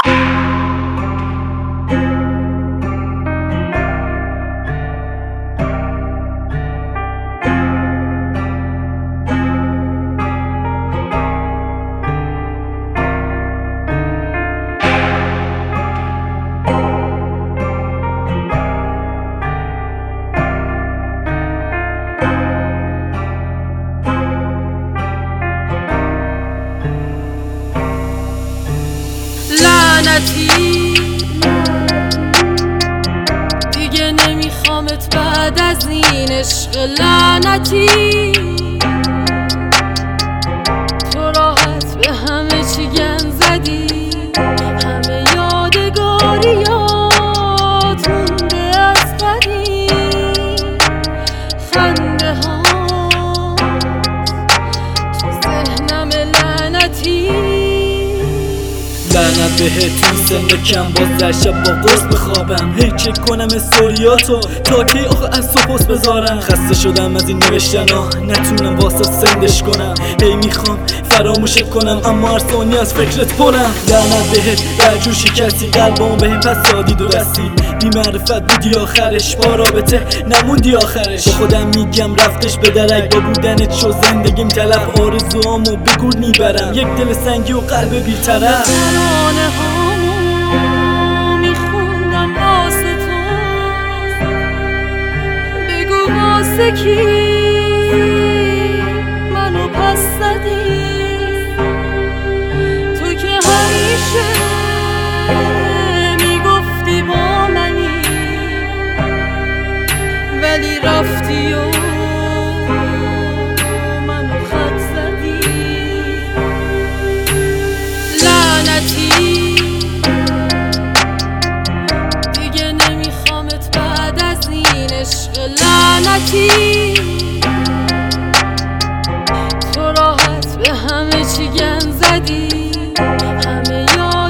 لعنتی دیگه نمیخوامت بعد از این عشق لعنتی. تو راحت به همه چی گند زدی، همه یادگاریات مونده از قدیم. خنده ها تو ذهنم لعنتی. لعنت بهت تو سن کم باز در شب با قرص بخوابم. هی چک کنم استوریاتو تا کی آخه از تو پست بذارم. خسته شدم از این نوشتن ها، نتونم واسه سندش کنم. هی میخوام فراموشت کنم اما هر ثانیه از فکرت پرم. لعنت بهت در جور شکستی قلبم بهم پس دادی دو دستی. بی معرفت بودی آخرش، با رابطه نموندی آخرش. با خودم میگم رفتش به درک، با بودنت شو زندگیم تلف. آرزوامو به گور میبرم، یک دل سنگی و قلب بی‌طرف. ترانه هامو میخوندم واسه تو، بگو واسه کی منو پس زدی. تو که همیشه میگفتی با منی، ولی رفتی و منو خط زدی. دیگه نمیخوامت بعد از این عشق لعنتی. تو راحت به همه چی گند زدی، همه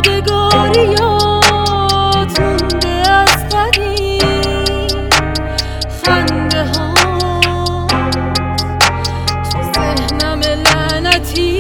یادگاریات مونده از قدیم. خنده ها تو ذهنم لعنتی.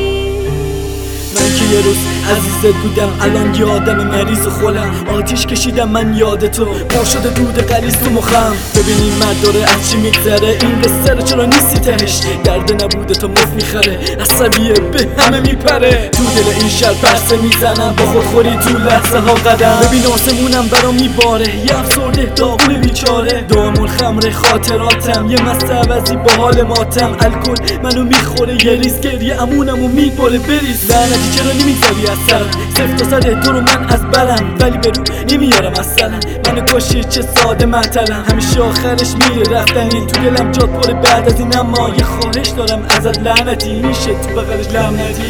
من که یه روز عزیزت بودم الان یه آدم مریض و خولم. آتیش کشیدم من یاد تو، پر شده دود غلیظ تو مخم. ببینیم مرد داره از چی میگذره، این قصه رو چرا نیستی تهش؟ درد نبوده تو مفت میخره، عصبیه به همه میپره. تو دل این شهر پرسه میزنم، با خودخوری تو لحظه ها قدم. ببین آسمونم برام میباره، یه افسرده داغون بیچاره. دام الخمر خاطراتم، یه مست عوضی با حال ماتم. الکل منو میخوره، یه ریز گریه امونمو میباره بریز. لعنتی چرا نمیگذاری از سرم؟ سفت و سر تو رو من از برم، ولی برو نمیارم اصلا. منو کشی چه ساده معطلم، همیشه آخرش میره رفتنی. تو دلم جات پره بعد از این، اما یه خواهش دارم ازت لعنتی. میشه تو بغلش لعنتی.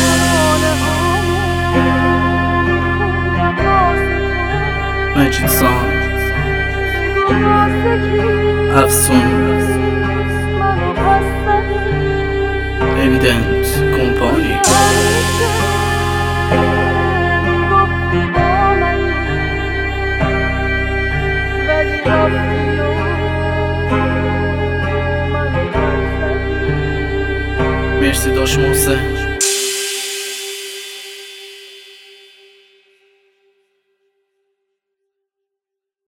مجید سان افسون اویدنت کمپانی. مرسی داش محسن.